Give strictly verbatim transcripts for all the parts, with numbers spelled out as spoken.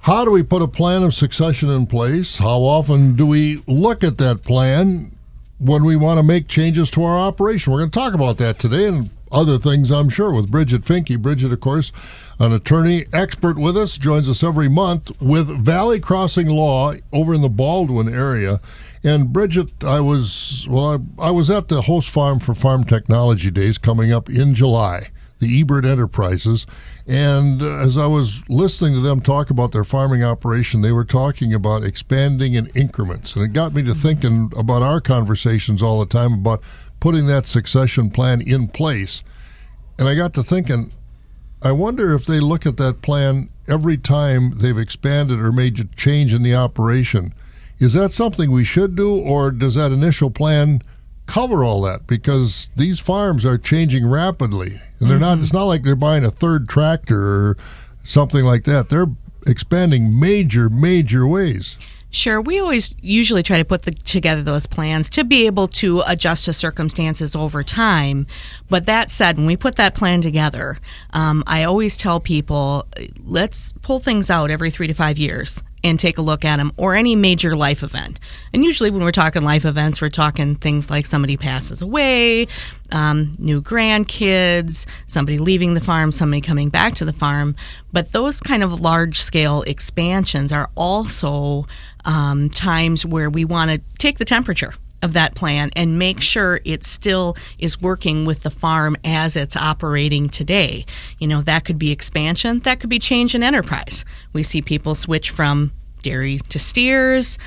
How do we put a plan of succession in place? How often do we look at that plan when we want to make changes to our operation? We're going to talk about that today and other things, I'm sure, with Bridget Finke. Bridget, of course, an attorney expert with us, joins us every month with Valley Crossing Law over in the Baldwin area. And Bridget, I was well, I, I was at the host farm for Farm Technology Days coming up in July, the Ebert Enterprises. And uh, as I was listening to them talk about their farming operation, they were talking about expanding in increments. And it got me to thinking about our conversations all the time about putting that succession plan in place. And I got to thinking, I wonder if they look at that plan every time they've expanded or made a change in the operation. Is that something we should do, or does that initial plan cover all that? Because these farms are changing rapidly, and they're mm-hmm. not. It's not like they're buying a third tractor or something like that. They're expanding major, major ways. Sure. We always usually try to put the, together those plans to be able to adjust to circumstances over time. But that said, when we put that plan together, um, I always tell people, let's pull things out every three to five years and take a look at them, or any major life event. And usually when we're talking life events, we're talking things like somebody passes away, um, new grandkids, somebody leaving the farm, somebody coming back to the farm. But those kind of large-scale expansions are also um, times where we want to take the temperature of that plan and make sure it still is working with the farm as it's operating today. You know, that could be expansion, that could be change in enterprise. We see people switch from dairy to steers,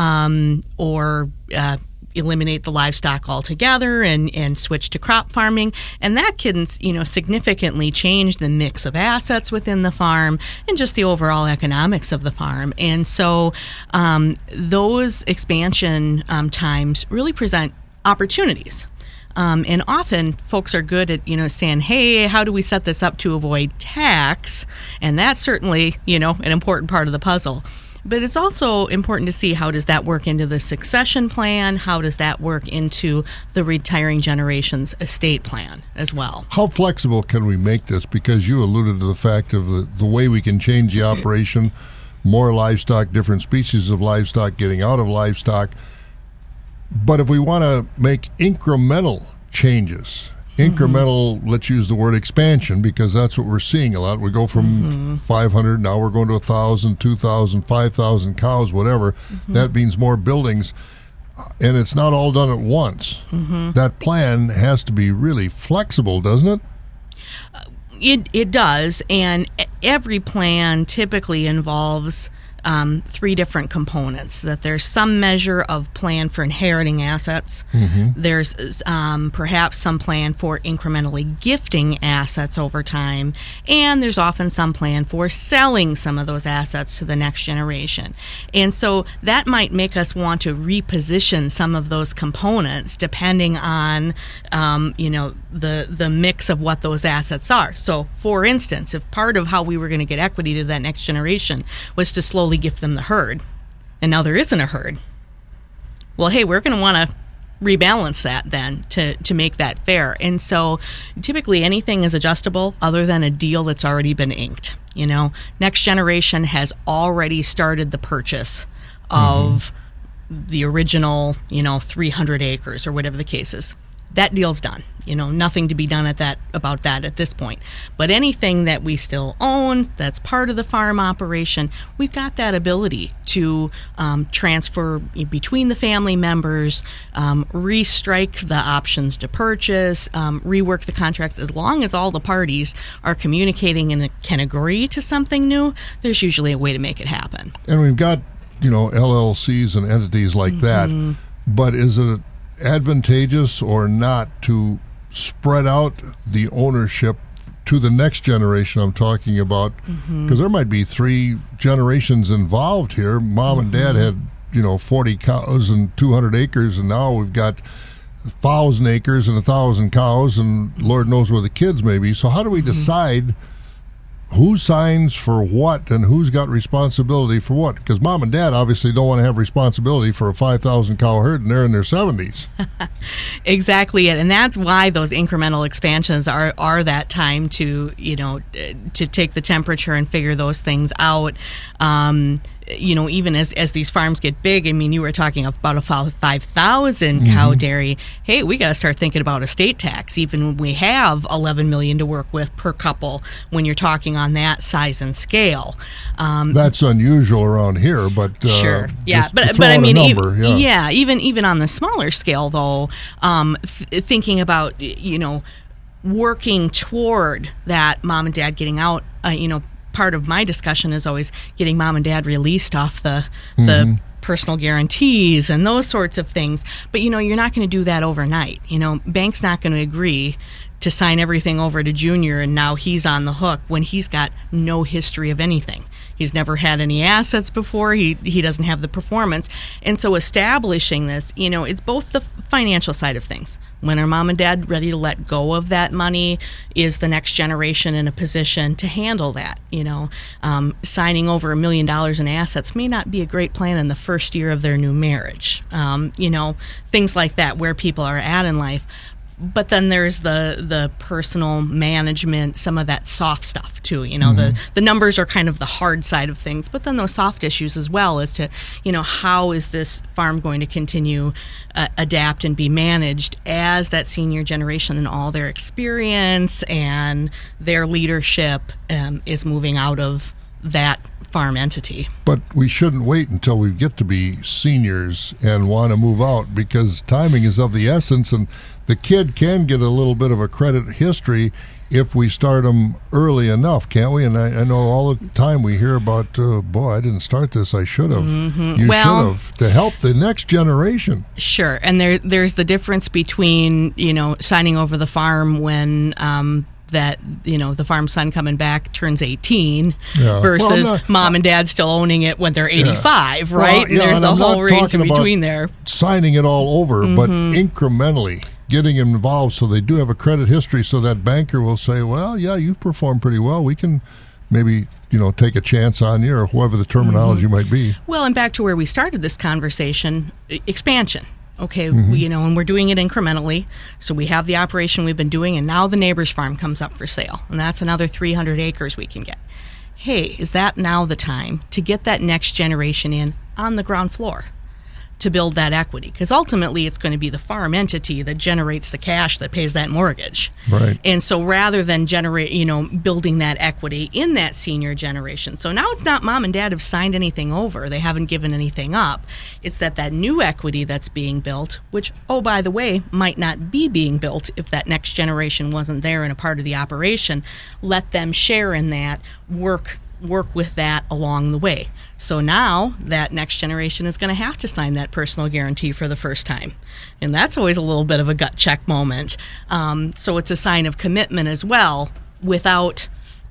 um, or uh, eliminate the livestock altogether and, and switch to crop farming. And that can, you know, significantly change the mix of assets within the farm and just the overall economics of the farm. And so um, those expansion um, times really present opportunities. Um, and often folks are good at, you know, saying, hey, how do we set this up to avoid tax? And that's certainly, you know, an important part of the puzzle. But it's also important to see, how does that work into the succession plan? How does that work into the retiring generation's estate plan as well? How flexible can we make this? Because you alluded to the fact of the, the way we can change the operation, more livestock, different species of livestock, getting out of livestock. But if we want to make incremental changes, incremental, mm-hmm. let's use the word expansion, because that's what we're seeing a lot. We go from mm-hmm. five hundred, now we're going to one thousand, two thousand, five thousand cows, whatever. Mm-hmm. That means more buildings, and it's not all done at once. Mm-hmm. That plan has to be really flexible, doesn't it? Uh, it, it does, and every plan typically involves Um, three different components. That there's some measure of plan for inheriting assets. Mm-hmm. There's um, perhaps some plan for incrementally gifting assets over time, and there's often some plan for selling some of those assets to the next generation. And so that might make us want to reposition some of those components depending on um, you know the the mix of what those assets are. So, for instance, if part of how we were going to get equity to that next generation was to slowly gift them the herd, and now there isn't a herd, well, hey, we're going to want to rebalance that then to, to make that fair. And so typically anything is adjustable other than a deal that's already been inked. You know, next generation has already started the purchase of mm-hmm. the original, you know, three hundred acres or whatever the case is. That deal's done. You know, nothing to be done at that about that at this point. But anything that we still own, that's part of the farm operation, we've got that ability to um, transfer between the family members, um, restrike the options to purchase, um, rework the contracts. As long as all the parties are communicating and can agree to something new, there's usually a way to make it happen. And we've got, you know, L L Cs and entities like mm-hmm. that. But is it advantageous or not to spread out the ownership to the next generation I'm talking about? Because mm-hmm. there might be three generations involved here. Mom mm-hmm. and Dad had, you know, forty cows and two hundred acres, and now we've got one thousand acres and one thousand cows, and Lord knows where the kids may be. So how do we mm-hmm. decide who signs for what and who's got responsibility for what? Because mom and dad obviously don't want to have responsibility for a five thousand cow herd and they're in their seventies. Exactly it. And that's why those incremental expansions are, are that time to, you know, to take the temperature and figure those things out. Um, you know, even as, as these farms get big, I mean, you were talking about a five thousand cow mm-hmm. dairy. Hey, we got to start thinking about estate tax, even when we have eleven million to work with per couple when you're talking on that size and scale. Um, That's unusual around here, but uh, sure, yeah, just, but but I mean, number, even, yeah. yeah, even even on the smaller scale, though, um, th- thinking about you know working toward that mom and dad getting out, uh, you know. Part of my discussion is always getting mom and dad released off the the mm-hmm. personal guarantees and those sorts of things. But, you know, you're not going to do that overnight. You know, bank's not going to agree to sign everything over to Junior and now he's on the hook when he's got no history of anything. He's never had any assets before. He he doesn't have the performance. And so establishing this, you know, it's both the financial side of things. When are mom and dad ready to let go of that money? Is the next generation in a position to handle that? You know, um, signing over a million dollars in assets may not be a great plan in the first year of their new marriage. Um, you know, things like that, where people are at in life. But then there's the the personal management, some of that soft stuff too. You know, mm-hmm. the the numbers are kind of the hard side of things, but then those soft issues as well as to, you know, how is this farm going to continue uh, adapt and be managed as that senior generation and all their experience and their leadership um, is moving out of that farm entity. But we shouldn't wait until we get to be seniors and want to move out, because timing is of the essence, and the kid can get a little bit of a credit history if we start them early enough, can't we? And I, I know all the time we hear about, uh, boy, I didn't start this, I should have. Mm-hmm. You well, should have, to help the next generation. Sure, and there there's the difference between, you know, signing over the farm when um, that, you know, the farm son coming back turns eighteen yeah. versus well, not, mom and dad still owning it when they're eighty-five, yeah. right? Well, and yeah, there's and a I'm whole range in between there. Signing it all over, mm-hmm. but incrementally getting them involved so they do have a credit history, so that banker will say, well, yeah, you've performed pretty well. We can maybe, you know, take a chance on you, or whatever the terminology mm-hmm. might be. Well, and back to where we started this conversation, expansion. Okay, mm-hmm. you know, and we're doing it incrementally. So we have the operation we've been doing, and now the neighbor's farm comes up for sale, and that's another three hundred acres we can get. Hey, is that now the time to get that next generation in on the ground floor to build that equity? Because ultimately it's going to be the farm entity that generates the cash that pays that mortgage. Right. And so rather than generate, you know, building that equity in that senior generation. So now it's not mom and dad have signed anything over. They haven't given anything up. It's that that new equity that's being built, which, oh, by the way, might not be being built if that next generation wasn't there and a part of the operation. Let them share in that, work work with that along the way. So now that next generation is going to have to sign that personal guarantee for the first time. And that's always a little bit of a gut check moment. Um, so it's a sign of commitment as well, without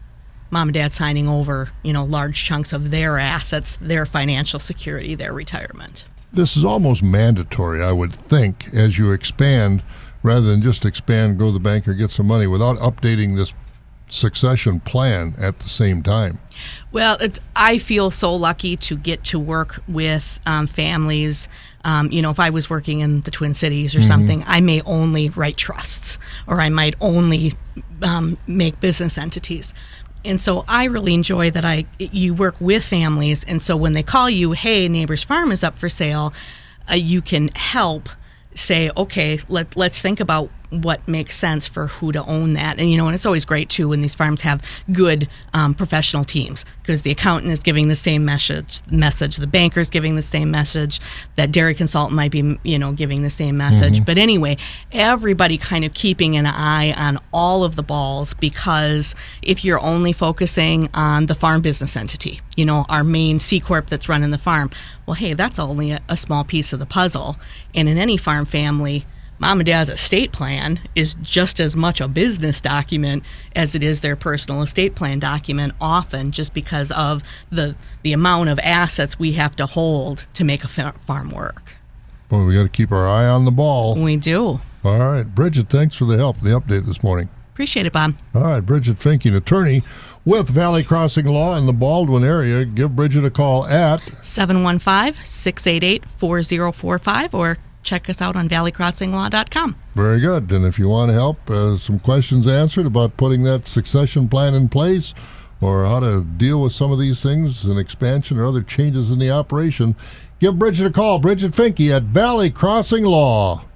mom and dad signing over, you know, large chunks of their assets, their financial security, their retirement. This is almost mandatory, I would think, as you expand, rather than just expand, go to the bank or get some money, without updating this succession plan at the same time. Well, it's I feel so lucky to get to work with um, families. Um, you know, if I was working in the Twin Cities or mm-hmm. something, I may only write trusts, or I might only um, make business entities. And so I really enjoy that I you work with families, and so when they call you, hey, neighbor's farm is up for sale, uh, you can help say, okay, let, let's think about what makes sense for who to own that. And, you know, and it's always great, too, when these farms have good um, professional teams, because the accountant is giving the same message, message, the banker's giving the same message, that dairy consultant might be, you know, giving the same message. Mm-hmm. But anyway, everybody kind of keeping an eye on all of the balls, because if you're only focusing on the farm business entity, you know, our main C Corp that's running the farm, well, hey, that's only a, a small piece of the puzzle. And in any farm family, mom and dad's estate plan is just as much a business document as it is their personal estate plan document, often just because of the the amount of assets we have to hold to make a farm work. Well, we got to keep our eye on the ball. We do. All right. Bridget, thanks for the help, the update this morning. Appreciate it, Bob. All right, Bridget Finke, an attorney with Valley Crossing Law in the Baldwin area. Give Bridget a call at seven one five, six eight eight, four zero four five or check us out on valley crossing law dot com. Very good. And if you want help, uh, some questions answered about putting that succession plan in place or how to deal with some of these things, an expansion or other changes in the operation, give Bridget a call. Bridget Finke at Valley Crossing Law.